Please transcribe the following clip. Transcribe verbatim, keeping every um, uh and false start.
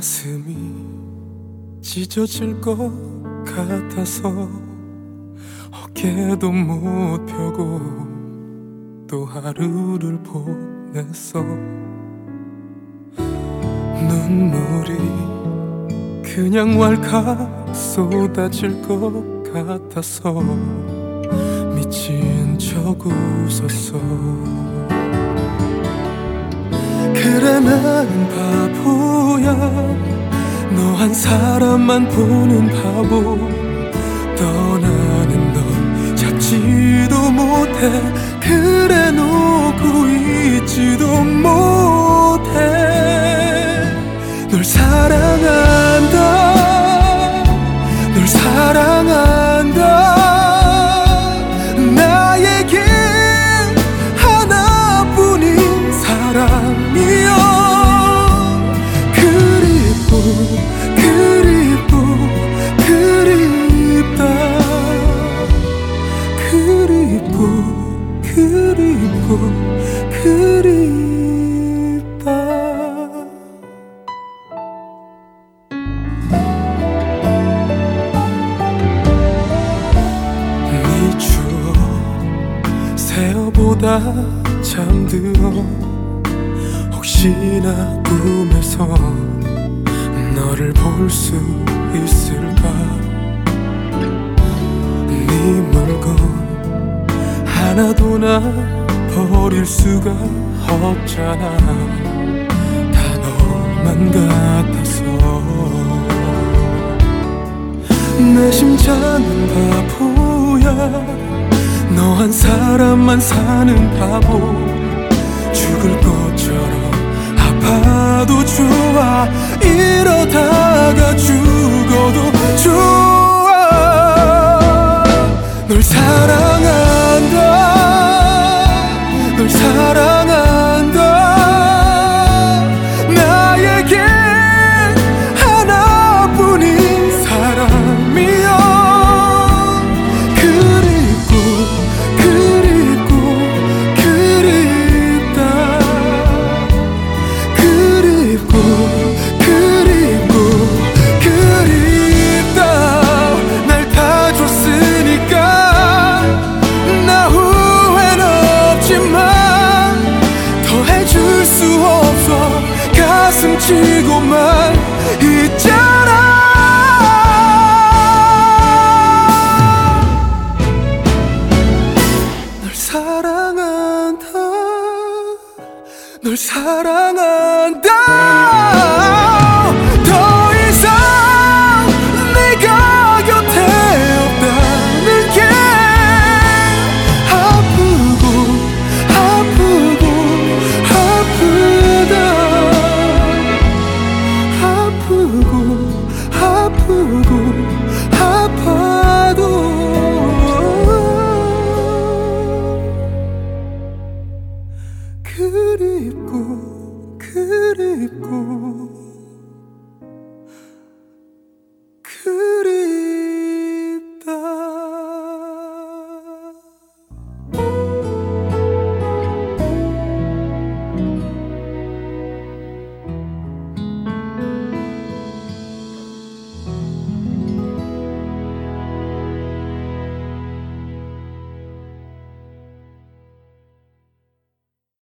가슴이 찢어질 것 같아서 어깨도 못 펴고 또 하루를 보냈어. 눈물이 그냥 왈칵 쏟아질 것 같아서 미친 척 웃었어. 그래 나는 바보야, 너 한 사람만 보는 바보. 떠나는 널 잡지도 못해, 그래 놓고 있지도 못해. 널 사랑한다, 널 사랑한다. 나에게 하나뿐인 사람이여. 그립고 그립고 그립다. 그립고 그립고 그립다. 네 추억 새어보다 잠들어 혹시나 꿈에서 너를 볼 수 있을까. 네 물건 하나도 나 버릴 수가 없잖아. 다 너만 같아서. 내 심장은 바보야, 너 한 사람만 사는 바보. 죽을 것처럼 아파도 좋아, 이러다가 죽어도 좋아. 널 사랑한다, 널 사랑한다. 나에게 하나뿐인 사람이여. 그립고 그립고 그립다. 그립고 그립고 그립다. 날 다 줬으니까 나 후회는 없지만 더 해줄 수 없어. 가슴 치고만 있잖아. 널 사랑한다, 널 사랑한다. 더 이상 네가 곁에 없다는 게 아프고 아프고 아프다. 아프고 아프고 아파도 그립고 그립고